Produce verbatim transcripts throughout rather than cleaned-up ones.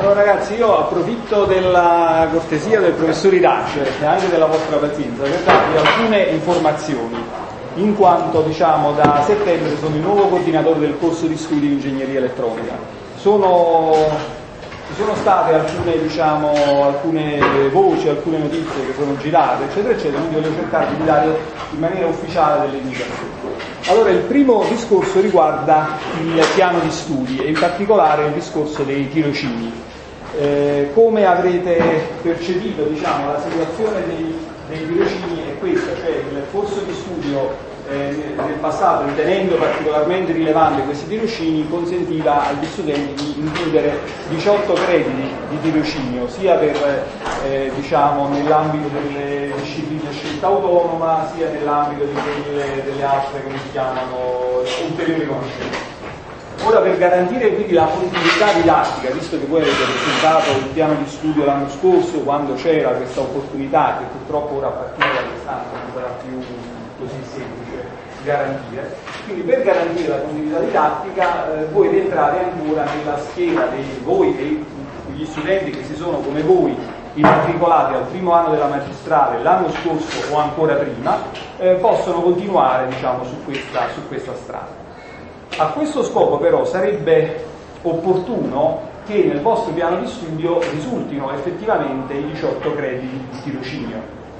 Allora ragazzi, io approfitto della cortesia del professor Irace e anche della vostra pazienza per darvi alcune informazioni, in quanto diciamo da settembre sono il nuovo coordinatore del corso di studi di ingegneria elettronica. Sono, ci sono state alcune, diciamo, alcune voci, alcune notizie che sono girate, eccetera, eccetera, quindi voglio cercare di dare in maniera ufficiale delle indicazioni. Allora, il primo discorso riguarda il piano di studi e in particolare il discorso dei tirocini. Eh, come avrete percepito, diciamo, la situazione dei, dei tirocini è questa, cioè il corso di studio eh, nel passato, ritenendo particolarmente rilevante questi tirocini, consentiva agli studenti di includere diciotto crediti di tirocinio, sia per, eh, diciamo, nell'ambito delle discipline a scelta autonoma, sia nell'ambito di quelle, delle altre, come si chiamano, ulteriori conoscenze. Ora, per garantire quindi la continuità didattica, visto che voi avete presentato il piano di studio l'anno scorso quando c'era questa opportunità, che purtroppo ora a partire da quest'anno non sarà più così semplice garantire, quindi per garantire la continuità didattica eh, voi rientrate ancora nella scheda dei voi e gli studenti che si sono come voi immatricolati al primo anno della magistrale l'anno scorso o ancora prima, eh, possono continuare, diciamo, su questa, su questa strada. A questo scopo però sarebbe opportuno che nel vostro piano di studio risultino effettivamente i diciotto crediti di tirocinio.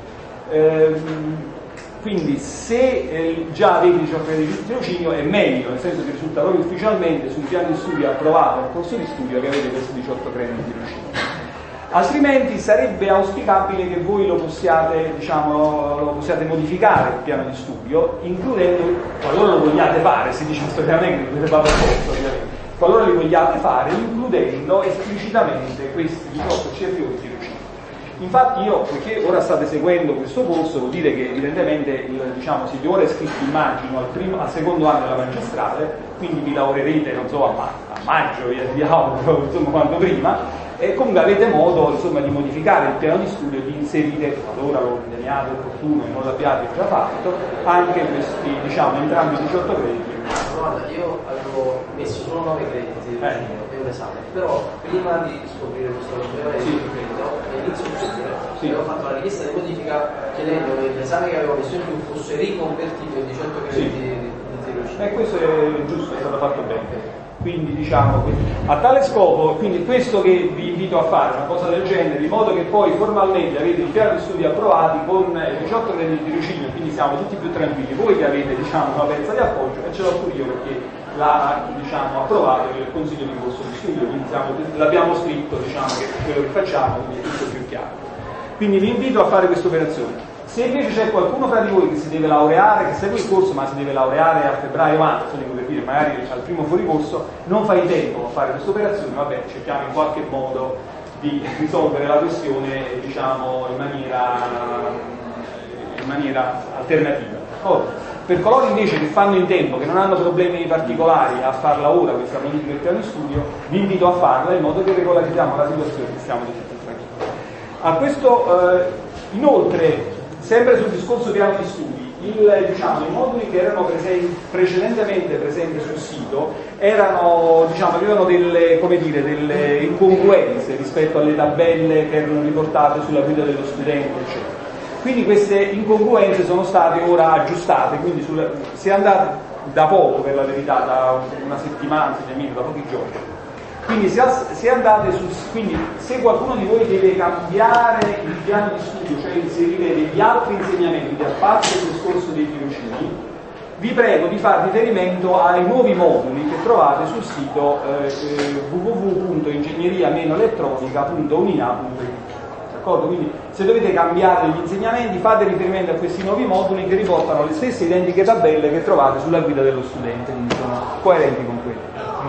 Ehm, quindi se eh, già avete i diciotto crediti di tirocinio è meglio, nel senso che risulta proprio ufficialmente sul piano di studio approvato nel corso di studio che avete questi diciotto crediti di tirocinio. Altrimenti sarebbe auspicabile che voi lo possiate, diciamo, lo possiate modificare il piano di studio, includendo, qualora lo vogliate fare, si dice storicamente che dovete fare per forza, ovviamente, qualora li vogliate fare, includendo esplicitamente questi diciotto C F O di tirocinio. Infatti io, poiché ora state seguendo questo corso, vuol dire che evidentemente il, diciamo, siete ora iscritti, immagino, al, primo, al secondo anno della magistrale, quindi vi lavorerete, non so, a, ma- a maggio, vi, vi auguro, insomma, quanto prima, e comunque avete modo, insomma, di modificare il piano di studio e di inserire, qualora lo riteniate opportuno e non l'abbiate già fatto, anche questi, diciamo, entrambi i diciotto crediti. Guarda, io avevo messo solo nove crediti eh. e un esame, però prima di scoprire questo problema sì. di credito, all'inizio di studio, sì. avevo fatto la richiesta di modifica chiedendo che l'esame che avevo messo in più fosse riconvertito in diciotto crediti sì. di, di tirocinio. E questo è giusto, è stato fatto bene. Quindi diciamo, a tale scopo, quindi questo che vi invito a fare, una cosa del genere, in modo che poi formalmente avete il piano di studi approvati con diciotto crediti di tirocinio, quindi siamo tutti più tranquilli, voi che avete, diciamo, una pezza di appoggio, e ce l'ho pure io perché l'ha, diciamo, approvato il Consiglio di corso di studio, quindi siamo, l'abbiamo scritto, diciamo, che è quello che facciamo, quindi è tutto più chiaro. Quindi vi invito a fare questa operazione. Se invece c'è qualcuno fra di voi che si deve laureare, che segue il corso ma si deve laureare a febbraio marzo, dico per dire, magari al primo fuori corso, non fai tempo a fare questa operazione, vabbè, cerchiamo in qualche modo di risolvere la questione, diciamo, in maniera, in maniera alternativa. D'accordo? Per coloro invece che fanno in tempo, che non hanno problemi particolari a farla ora, questa modifica del piano di studio, vi invito a farla in modo che regolarizziamo la situazione e stiamo tutti più tranquilli. A questo, eh, inoltre, sempre sul discorso piano di studi, il, diciamo, i moduli che erano presenti, precedentemente presenti sul sito erano, diciamo, avevano delle, come dire, delle incongruenze rispetto alle tabelle che erano riportate sulla guida dello studente, eccetera. Quindi queste incongruenze sono state ora aggiustate, quindi sulla, si è andati da poco, per la verità, da una settimana, nemmeno da pochi giorni. Quindi se, se andate su, quindi se qualcuno di voi deve cambiare il piano di studio, cioè inserire degli altri insegnamenti a parte il discorso dei tirocini, vi prego di fare riferimento ai nuovi moduli che trovate sul sito eh, w w w punto ingegneria elettronica punto unina punto i t. D'accordo? Quindi se dovete cambiare gli insegnamenti fate riferimento a questi nuovi moduli che riportano le stesse identiche tabelle che trovate sulla guida dello studente, quindi sono coerenti con quelli.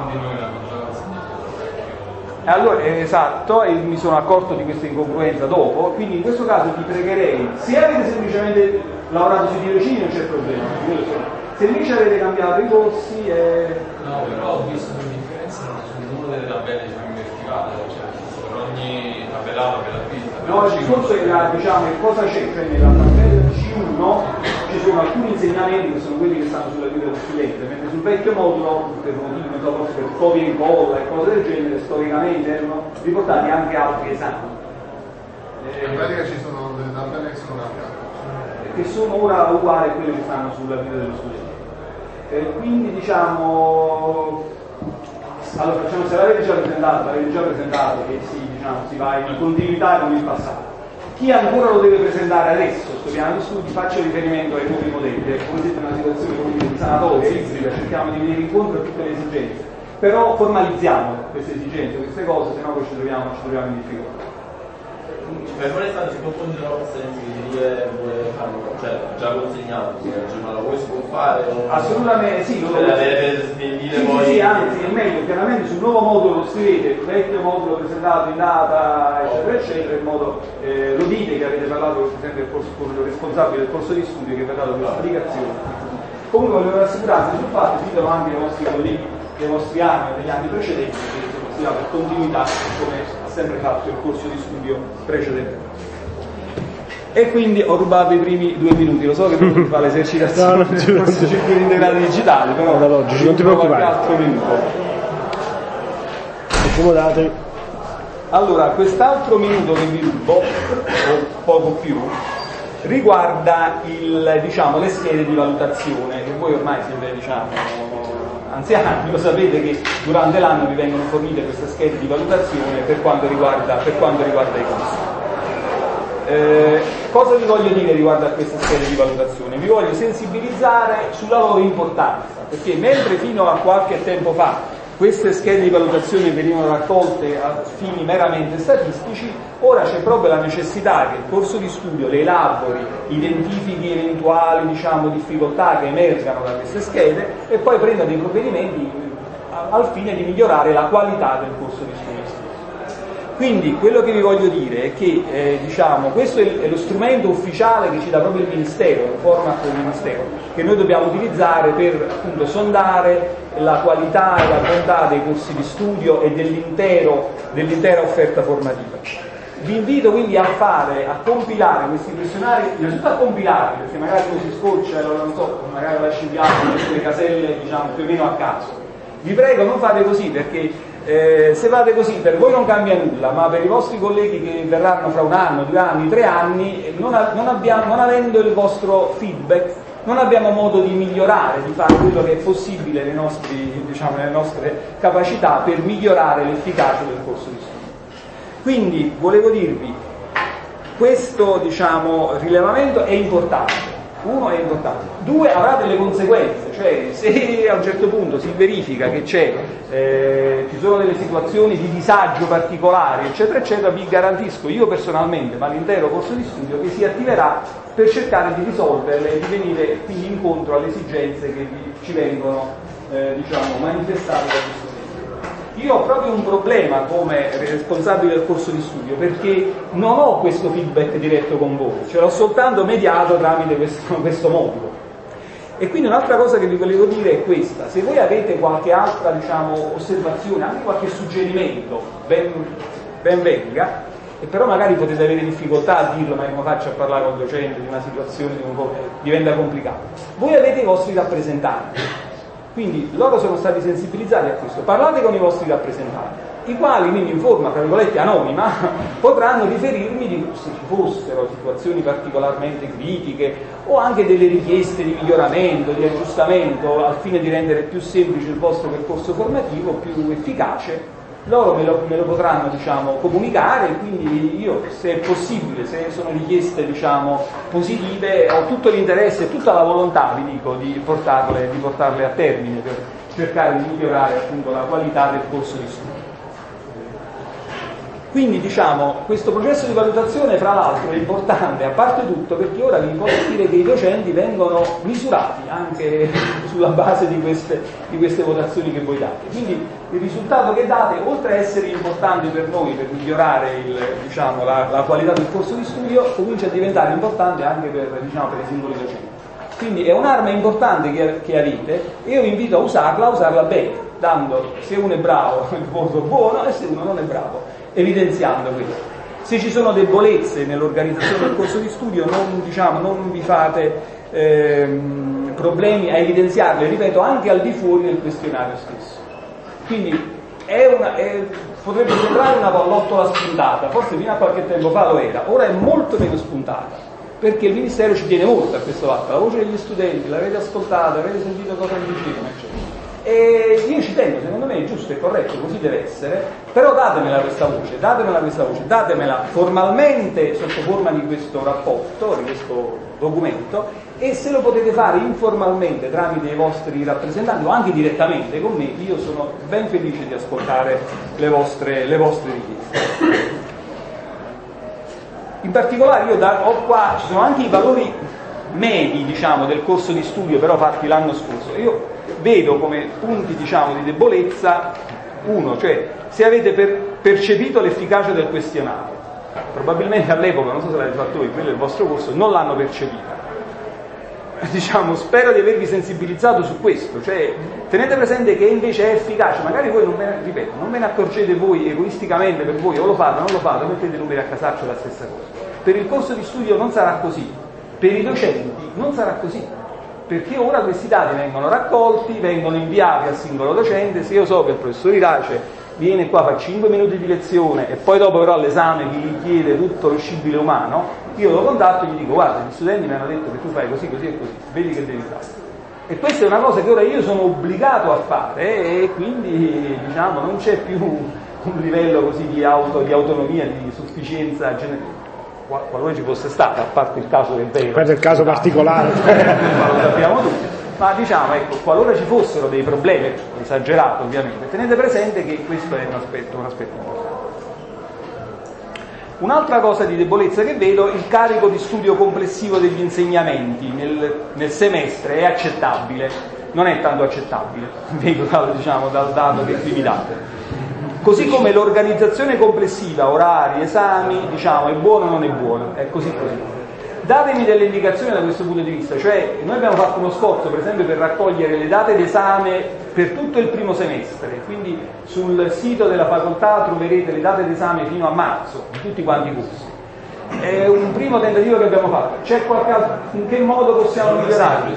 E allora, esatto, e mi sono accorto di questa incongruenza dopo, quindi in questo caso vi pregherei, se avete semplicemente lavorato sui tirocini non c'è problema, se invece avete cambiato i corsi... Eh... No, però ho visto una differenza sul numero delle tabelle che sono verificate, cioè per ogni tabellata, per la pista. No, il discorso era, diciamo, che cosa c'è, cioè nella tabella C uno ci sono alcuni insegnamenti che sono quelli che stanno sulla vita dello studente, mentre sul vecchio modulo, per motivi non so, forse per copia e incolla e cose del genere, storicamente erano riportati anche altri esami. Eh, in pratica ci sono delle tabelle che sono cambiate. Che sono ora uguali a quelle che stanno sulla vita dello studente. Eh, quindi diciamo, allora facciamo, se l'avete già presentato, l'avete già presentato che si, diciamo, si va in continuità con il passato. Chi ancora lo deve presentare adesso, sto piano di studi, faccia riferimento ai nuovi modelli, come siete in una situazione come di sanatoria, ibrida, cerchiamo di venire incontro a tutte le esigenze, però formalizziamo queste esigenze, queste cose, se no poi ci troviamo, ci troviamo in difficoltà. Per quale stato si può continuare a dire vuole farlo, cioè già consegnato, ma la vuoi si può fare? O... Assolutamente sì, lo per avere per snellire sì, poi. Sì, anzi è meglio, chiaramente sul nuovo modulo lo scrivete, il vecchio modulo presentato in data, eccetera, eccetera, in modo eh, lo dite che avete parlato del corso, con il responsabile del corso di studio che vi ha dato questa applicazione. Comunque volevo rassicurarvi sul fatto, ditelo anche ai vostri colleghi dei vostri anni o degli anni precedenti, che si va per continuità come ha sempre fatto il corso di studio precedente. E quindi ho rubato i primi due minuti, lo so che non fa l'esercitazione no, del corso di circuiti integrati digitali, però da logici, non ti preoccupare. Altro minuto. Accomodate. Allora, quest'altro minuto che vi rubo, o poco più, riguarda il, diciamo, le schede di valutazione, che voi ormai siete, diciamo, anziani, lo sapete che durante l'anno vi vengono fornite queste schede di valutazione per quanto riguarda, per quanto riguarda i corsi. Eh, cosa vi voglio dire riguardo a queste schede di valutazione? Vi voglio sensibilizzare sulla loro importanza, perché mentre fino a qualche tempo fa queste schede di valutazione venivano raccolte a fini meramente statistici, ora c'è proprio la necessità che il corso di studio le elabori, identifichi eventuali, diciamo, difficoltà che emergano da queste schede e poi prenda dei provvedimenti al fine di migliorare la qualità del corso di studio. Quindi quello che vi voglio dire è che eh, diciamo, questo è, è lo strumento ufficiale che ci dà proprio il Ministero, il format del Ministero, che noi dobbiamo utilizzare per appunto sondare la qualità e la bontà dei corsi di studio e dell'intero, dell'intera offerta formativa. Vi invito quindi a fare, a compilare questi questionari, innanzitutto a compilarli, perché magari uno si scoccia, non so, magari lasci in bianco le caselle, diciamo, più o meno a caso. Vi prego, non fate così, perché Eh, se fate così per voi non cambia nulla, ma per i vostri colleghi che verranno fra un anno, due anni, tre anni, non, a, non, abbiamo, non avendo il vostro feedback, non abbiamo modo di migliorare, di fare quello che è possibile nei nostri, diciamo, nelle nostre capacità per migliorare l'efficacia del corso di studio. Quindi volevo dirvi, questo, diciamo, rilevamento è importante. Uno è importante, due avrà delle conseguenze, cioè se a un certo punto si verifica che c'è, eh, ci sono delle situazioni di disagio particolari, eccetera, eccetera, vi garantisco io personalmente, ma l'intero corso di studio, che si attiverà per cercare di risolverle e di venire quindi incontro alle esigenze che vi, ci vengono, eh, diciamo, manifestate da questo. Io ho proprio un problema come responsabile del corso di studio perché non ho questo feedback diretto con voi, ce l'ho soltanto mediato tramite questo, questo modulo. E quindi un'altra cosa che vi volevo dire è questa: se voi avete qualche altra, diciamo, osservazione, anche qualche suggerimento, ben, ben venga, e però magari potete avere difficoltà a dirlo, ma come faccio a parlare con il docente di una situazione di un po', diventa complicato. Voi avete i vostri rappresentanti. Quindi loro sono stati sensibilizzati a questo. Parlate con i vostri rappresentanti, i quali quindi in forma, tra virgolette, anonima, potranno riferirmi di se ci fossero situazioni particolarmente critiche o anche delle richieste di miglioramento, di aggiustamento al fine di rendere più semplice il vostro percorso formativo, più efficace. Loro me lo, me lo potranno, diciamo, comunicare, quindi io, se è possibile, se sono richieste, diciamo, positive, ho tutto l'interesse e tutta la volontà, vi dico, di portarle, di portarle a termine per cercare di migliorare appunto la qualità del corso di studio. Quindi, diciamo, questo processo di valutazione, fra l'altro, è importante, a parte tutto, perché ora vi posso dire che i docenti vengono misurati anche sulla base di queste, di queste votazioni che voi date. Quindi il risultato che date, oltre a essere importante per noi, per migliorare il, diciamo, la, la qualità del corso di studio, comincia a diventare importante anche per, diciamo, per i singoli docenti. Quindi è un'arma importante che, che avete e io vi invito a usarla, a usarla bene, dando, se uno è bravo, il voto buono, e se uno non è bravo, evidenziando questo. Se ci sono debolezze nell'organizzazione del corso di studio non, diciamo, non vi fate ehm, problemi a evidenziarle, ripeto, anche al di fuori del questionario stesso. Quindi è una, è, potrebbe sembrare una pallottola spuntata, forse fino a qualche tempo fa lo era, ora è molto meno spuntata, perché il Ministero ci tiene molto a questo fatto, la voce degli studenti, l'avete ascoltata, avete sentito cosa vi dicevano, eccetera. E io ci tengo, secondo me è giusto e corretto, così deve essere, però datemela questa voce, datemela questa voce, datemela formalmente sotto forma di questo rapporto, di questo documento, e se lo potete fare informalmente tramite i vostri rappresentanti o anche direttamente con me, io sono ben felice di ascoltare le vostre, le vostre richieste. In particolare io da, ho qua, ci sono anche i valori medi, diciamo, del corso di studio, però fatti l'anno scorso. Io vedo come punti, diciamo, di debolezza uno, cioè se avete per, percepito l'efficacia del questionario. Probabilmente all'epoca, non so se l'avete fatto voi, quello del vostro corso, non l'hanno percepita. Diciamo, spero di avervi sensibilizzato su questo, cioè tenete presente che invece è efficace, magari voi non ve ne, ripeto, non ve ne accorgete voi egoisticamente per voi, o lo fate o non lo fate, mettete i numeri a casaccio, è la stessa cosa. Per il corso di studio non sarà così, per i docenti non sarà così, perché ora questi dati vengono raccolti, vengono inviati al singolo docente. Se io so che il professor Irace viene qua, fa cinque minuti di lezione e poi dopo però all'esame mi richiede tutto lo scibile umano, io lo contatto e gli dico: guarda, gli studenti mi hanno detto che tu fai così, così e così, vedi che devi fare. E questa è una cosa che ora io sono obbligato a fare, e quindi, diciamo, non c'è più un livello così di, auto, di autonomia, di sufficienza generale, qualora ci fosse stata, a parte il caso che è vero, per il caso particolare, ma lo sappiamo tutti. Ma diciamo, ecco, qualora ci fossero dei problemi, esagerato ovviamente, tenete presente che questo è un aspetto, un aspetto importante. Un'altra cosa di debolezza che vedo, il carico di studio complessivo degli insegnamenti nel, nel semestre è accettabile, non è tanto accettabile, vedo, diciamo, dal dato che qui mi date. Così come l'organizzazione complessiva, orari, esami, diciamo, è buono o non è buono, è così così. Datemi delle indicazioni da questo punto di vista, cioè noi abbiamo fatto uno sforzo per esempio per raccogliere le date d'esame per tutto il primo semestre, quindi sul sito della facoltà troverete le date d'esame fino a marzo di tutti quanti i corsi. È un primo tentativo che abbiamo fatto. C'è qualche altro? In che modo possiamo migliorare?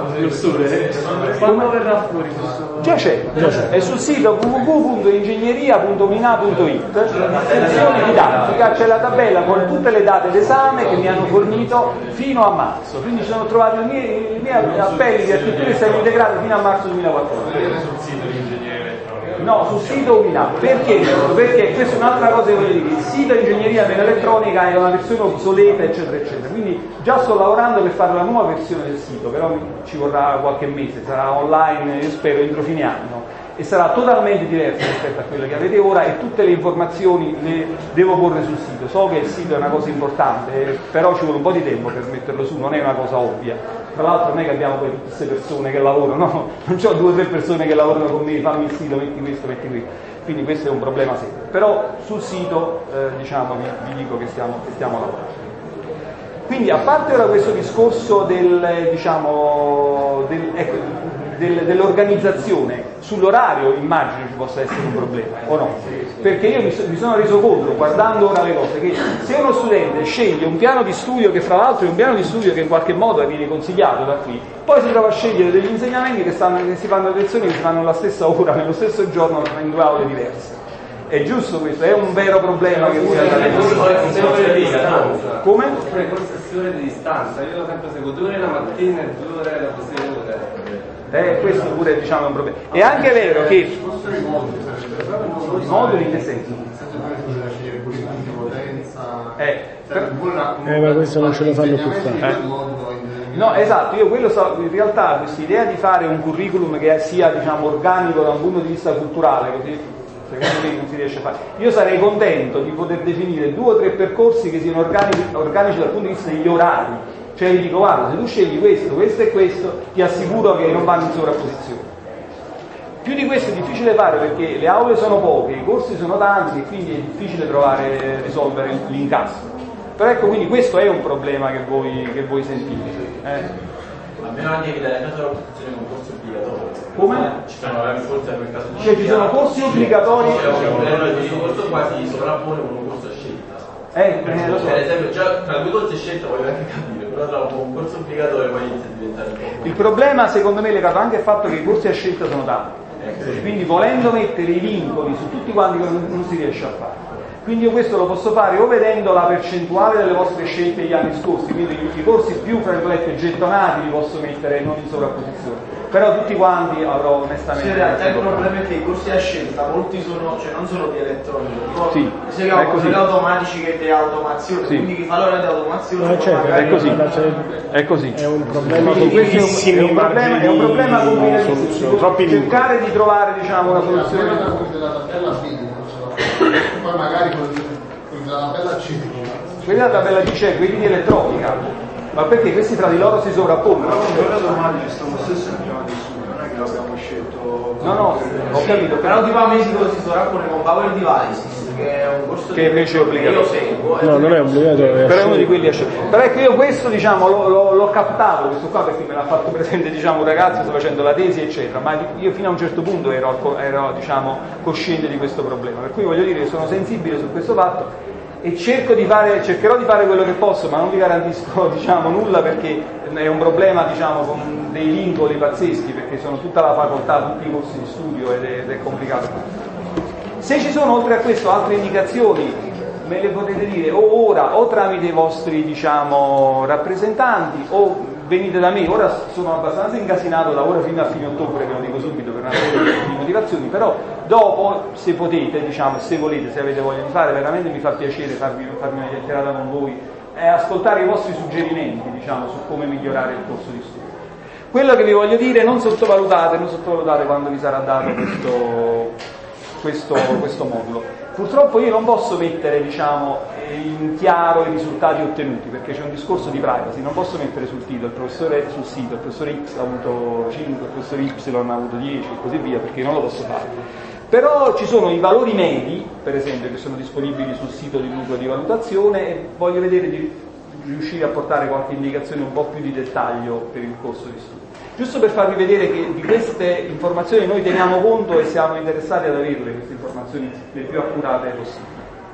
Quando verrà fuori questo? Già c'è, è sul sito w w w punto ingegneria punto mina punto i t, sezione didattica, c'è la tabella con tutte le date d'esame che mi hanno fornito fino a marzo, quindi ci sono trovati i miei, i miei appelli di architettura esterna integrata fino a marzo duemilaquattordici. No, sul sito Umina. Perché? Perché questa è un'altra cosa che voglio dire. Il sito ingegneria elettronica è una versione obsoleta, eccetera, eccetera. Quindi già sto lavorando per fare la nuova versione del sito, però ci vorrà qualche mese, sarà online, io spero, entro fine anno. E sarà totalmente diverso rispetto a quello che avete ora, e tutte le informazioni le devo porre sul sito. So che il sito è una cosa importante, però ci vuole un po' di tempo per metterlo su, non è una cosa ovvia. Tra l'altro non è che abbiamo poi tutte queste persone che lavorano, no? Non c'ho due o tre persone che lavorano con me, fammi il sito, metti questo, metti questo. Quindi questo è un problema serio. Però sul sito eh, diciamo vi, vi dico che stiamo, che stiamo lavorando. Quindi a parte ora questo discorso del, diciamo, del, ecco, del, dell'organizzazione, sull'orario immagino ci possa essere un problema, o no? Perché io mi, so, mi sono reso conto, guardando ora le cose, che se uno studente sceglie un piano di studio che fra l'altro è un piano di studio che in qualche modo viene consigliato da qui, poi si trova a scegliere degli insegnamenti che, stanno, che si fanno le lezioni che si fanno alla stessa ora, nello stesso giorno, in due aule diverse. È giusto questo? È un vero problema che voi avete. Come? Oppure concessione di distanza, io l'ho sempre seguito due ore la mattina e due ore la sera. Eh, questo pure diciamo è un problema. È anche vero che i moduli in che senso? Eh, per... eh ma questo non ce lo fanno più fare. Eh. No, esatto, io quello so, in realtà questa idea di fare un curriculum che sia, diciamo, organico da un punto di vista culturale, così secondo me non si riesce a fare. Io sarei contento di poter definire due o tre percorsi che siano organici, organici dal punto di vista degli orari. Cioè gli dico: guarda, se tu scegli questo, questo e questo, ti assicuro che non vanno in sovrapposizione. Più di questo è difficile fare perché le aule sono poche, i corsi sono tanti e quindi è difficile trovare, risolvere l'incasso. Però ecco, quindi questo è un problema che voi, che voi sentite. Eh. Almeno anche evitare il caso dell'opzione con corsi obbligatori. Come? Ci sono vari corsi per il caso di cioè ci sono corsi obbligatori. Questo corso qua si sovrappone con un corso a scelta. Eh, eh, lo so. Per esempio, già tra due corsi scelta voglio anche capire, però tra un corso obbligatorio poi inizia a diventare un po'. Il problema secondo me è legato anche al fatto che i corsi a scelta sono tanti, eh, quindi volendo mettere i vincoli su tutti quanti non, non si riesce a fare. Quindi io questo lo posso fare o vedendo la percentuale delle vostre scelte gli anni scorsi, quindi i corsi più fra virgolette gettonati li posso mettere non in sovrapposizione. Però tutti quanti avrò onestamente... Sì, in realtà il problema è che i corsi a scelta, molti sono, cioè non sono di elettronico, tipo sì, si chiamano quelli automatici che di automazione, sì. Quindi chi fa l'ora di automazione... No, certo, è così, è così. È un problema quindi questo è un problema, è un problema combinatissimo, troppi cercare di trovare diciamo una soluzione. Della tabella B, poi magari quelli della tabella C. Quelli della tabella C c'è, quelli di elettronica. Ma perché questi tra di loro si sovrappongono? No, quello automatici sono lo stesso abbiamo nessuno, non è che l'abbiamo scelto. No, no, ho capito. Però tipo a Mesico si sovrappone con Power Devices, che è un corso che invece è obbligatorio. Io seguo. No, non è obbligatorio. Però è uno di quelli a scelta. Però ecco io questo diciamo l'ho, l'ho, l'ho captato, questo qua perché me l'ha fatto presente diciamo un ragazzo, sto facendo la tesi eccetera, ma io fino a un certo punto ero, ero diciamo cosciente di questo problema, per cui voglio dire che sono sensibile su questo fatto. E cerco di fare, cercherò di fare quello che posso, ma non vi garantisco diciamo, nulla perché è un problema diciamo, con dei vincoli pazzeschi, perché sono tutta la facoltà, tutti i corsi di studio ed è, ed è complicato. Se ci sono oltre a questo altre indicazioni, me le potete dire o ora o tramite i vostri diciamo, rappresentanti o venite da me. Ora sono abbastanza incasinato da ora fino a fine ottobre, ve lo dico subito per una serie di motivazioni, però dopo se potete, diciamo, se volete, se avete voglia di fare, veramente mi fa piacere farvi, farvi una chiacchierata con voi e ascoltare i vostri suggerimenti, diciamo, su come migliorare il corso di studio. Quello che vi voglio dire, non sottovalutate, non sottovalutate quando vi sarà dato questo, questo, questo modulo. Purtroppo io non posso mettere, diciamo, in chiaro i risultati ottenuti, perché c'è un discorso di privacy, non posso mettere sul sito, il professore sul sito, il professore X ha avuto cinque, il professore Y ha avuto dieci e così via, perché non lo posso fare. Però ci sono i valori medi, per esempio, che sono disponibili sul sito del nucleo di valutazione e voglio vedere di riuscire a portare qualche indicazione un po' più di dettaglio per il corso di studio. Giusto per farvi vedere che di queste informazioni noi teniamo conto e siamo interessati ad averle, queste informazioni le più accurate possibili.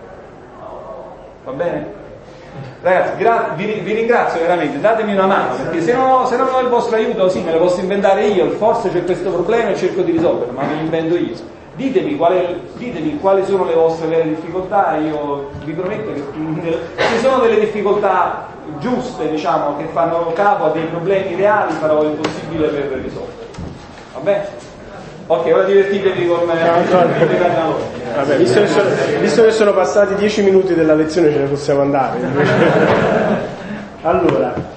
Va bene? Ragazzi, gra- vi, vi ringrazio veramente, datemi una mano, perché se non, ho, se non ho il vostro aiuto, sì, me lo posso inventare io, forse c'è questo problema e cerco di risolverlo, ma me lo invento io. Ditemi, quale, ditemi quali sono le vostre vere difficoltà, io vi prometto che se sono delle difficoltà giuste, diciamo, che fanno capo a dei problemi reali, farò il possibile per risolverli. Va bene? Ok, ora divertitevi con Vabbè, visto che, sono, visto che sono passati dieci minuti della lezione ce ne possiamo andare. Allora